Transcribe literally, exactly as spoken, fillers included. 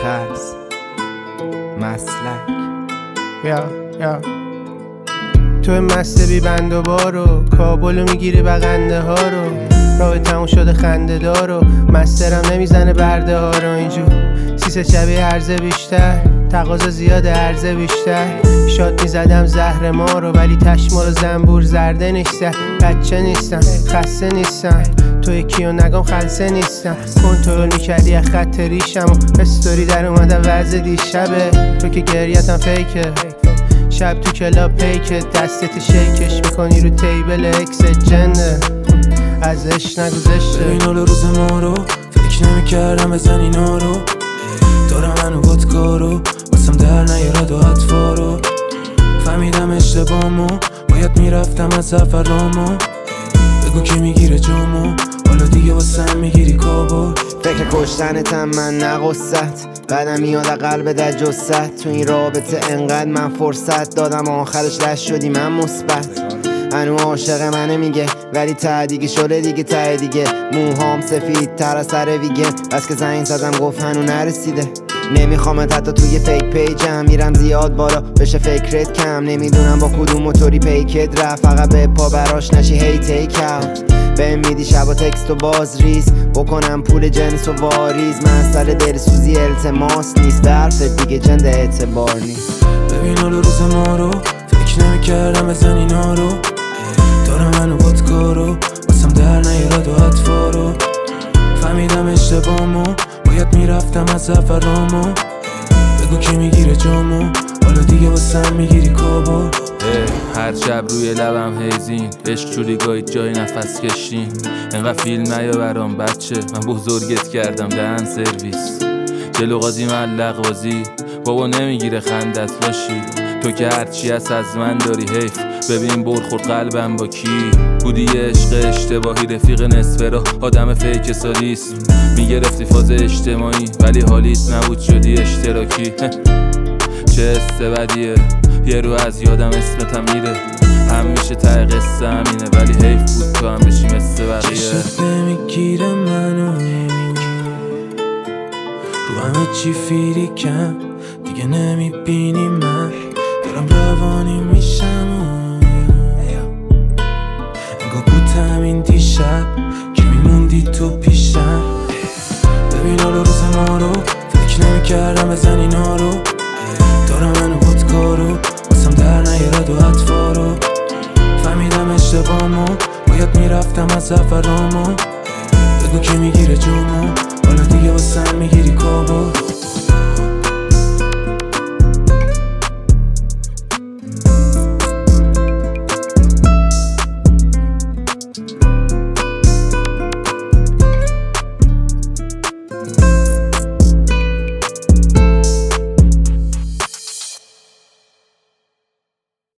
خرس مسلک. یا یا تو مسته بی بند و بارو، کابلو میگیری بغنده ها رو، راه تموم شده خنده دارو، مسترم نمیزنه برده ها رو. اینجور سیسه شبیه عرضه بیشتر، تقاضا زیاده عرضه بیشتر. شاد میزدم زهر ما رو ولی تشمال و زنبور زرده نیستم. بچه نیستم خسته نیستم، تو یکیو نگم خلصه نیستم. کنترل میکردی از خط ریشم و استوری در اومده وضع دیشبه. تو که گریتم فیکه، شب تو کلاب پیکه، دستت شیکش میکنی رو تیبل اکس جنه. ازش نگذشته ببین حال روز ما رو، فکر نمیکردم بزن اینا رو. دارم منو بادکارو واسم در نیارد و اطفارو. فهمیدم اشتباهمو، باید میرفتم از سفرامو. بگو کی میگیره جامو، حالا دیگه واسم میگیری کابو. فکر کشتنتم من نقصت، بعدم میاد قلب در جست. تو این رابطه انقدر من فرصت دادم، آخرش لش شدی من مثبت. هنو عاشق منه میگه ولی ته دیگه شده دیگه، ته دیگه موهام سفید تر از سر ویگن. بس که زنگ زدم گفت هنو نرسیده. نمیخوامت حتی توی فیک پیجم، میرم زیاد بالا بشه فکرت کم. نمیدونم با کدوم موتوری پیکت رفت، فقط به پا براش نشی هی تیک اوت. بهم میدی شبا تکست و باز ریز، بکنم پول جنس و واریز. مسئله دلسوزی التماس نیست، به حرفت دیگه جنده اعتبار نیست. ببین حال روز ما رو، فکر نمیکردم بزن اینا رو. دارم منو بادکارو واسم در نیارد و اطفارو. فهمیدم اشتباهمو، باید میرفتم از سفرامو. بگو کی میگیره جامو، حالا دیگه واسم میگیری کابو. هر شب روی لبم هیزین، عشق شدی گاهی جای نفس کشین. انقدر فیلم نیا برام بچه، من بزرگت کردم دهن سرویس. جلو قاضی ملق بازی، بابا نمیگیره خندت باشی. تو که هرچی هست از من داری حیف، ببین برخورد قلبم با کی. بودی عشق اشتباهی، رفیق نصفه را آدم فیک سالیسم. میگرفتی فاز اجتماعی ولی حالیت نبود شدی اشتراکی. چه حس بدیه، یه رو از یادم اسمتم میره. همیشه ته قصه همینه ولی حیف بود تو هم بشی مثل بقیه. چشت نمیگیره منو، رو همه چی فیریکم دیگه نمیبینی. من دارم روانی میشم انگاه بود همین دیشب که میموندی تو پیشم. ببین حالا روز ما رو، فکر نمیکردم بزن اینا رو. دارم منو بادکارو واسم در نیارد و اطفارو. فهمیدم اشتباهمو، باید میرفتم از سفرامو. بگو کی میگیره جامو، حالا دیگه واسم میگیری کابو.